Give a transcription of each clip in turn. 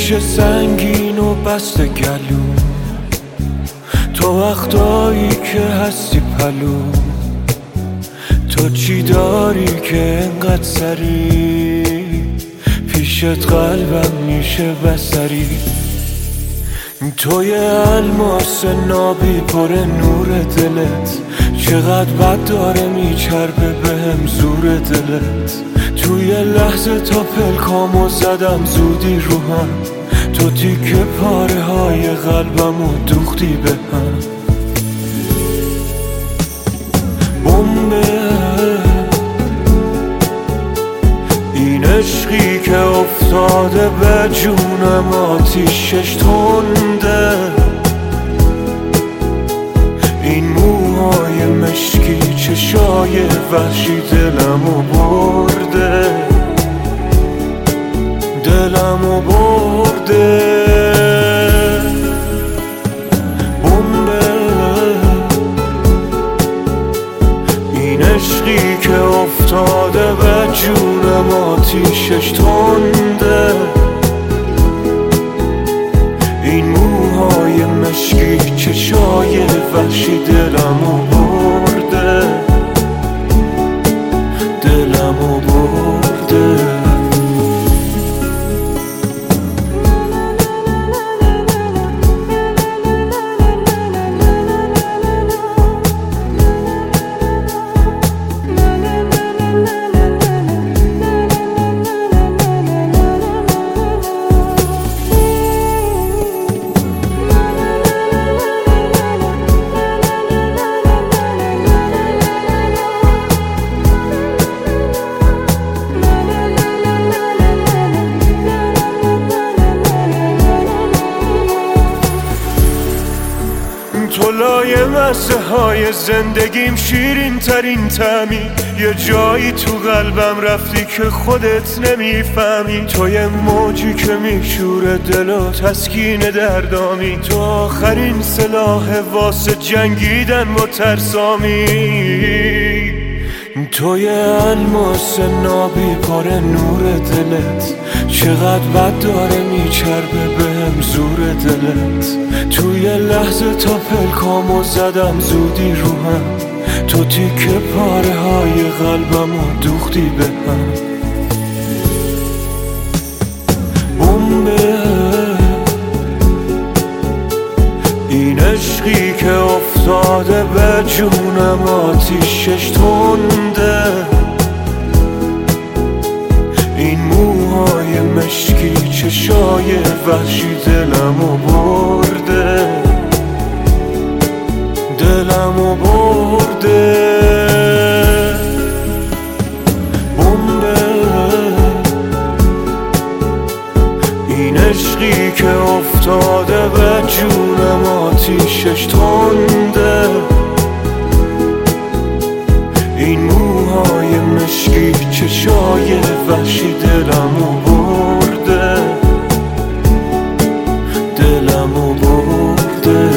میشه سنگین و بسته گلو، تو وقتایی که هستی پلو، تو چی داری که انقدر سری پیشت قلبم میشه بسری. توی الماس نابی پر نور دلت، چقدر بد داره میچربه بهم زور دلت. توی لحظه تا پلکامو زدم زودی رو هم، تو تیکه پاره های قلبمو دوختی به هم. بمبه این عشقی که افتاده به جونم، آتیشش تنده، این موهای مشکی چشای وحشی دلمو برده، دلمو برده. بمبه این عشقی که افتاده به جونم، آتیشش تنده، این موهای مشکی چشای وحشی دلمو برده، دلمو برده. تو لایه مزه های زندگیم، شیرین ترین طعمی، یه جایی تو قلبم رفتی که خودت نمیفهمی. تو یه موجی که میشوره دل و تسکین دردامی، تو آخرین سلاح واسه جنگیدن با ترسامی. توی الماس نابی پر نور دلت، چقدر بد داره میچربه بهم زور دلت. توی لحظه تا پلکامو زدم زودی رو هم، تو تیکه پاره های قلبمو دوختی به هم. بمبه این عشقی که افتاده به جونم، آتیشش تنده، این موهای مشکی چشای وحشی دلمو برده، دلمو برده. بمبه این عشقی که افتاده به جونم، آتیشش تنده، این موهای مشکی چشای وحشی دلمو برده، دلمو برده.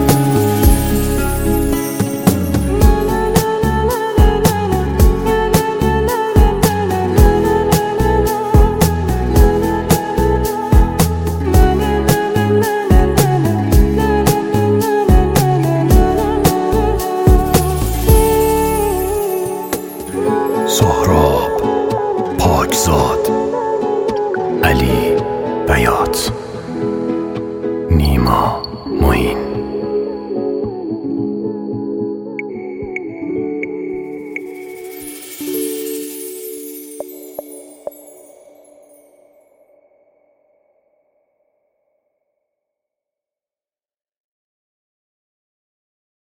سهراب پاکزاد، علی بیات، نیما.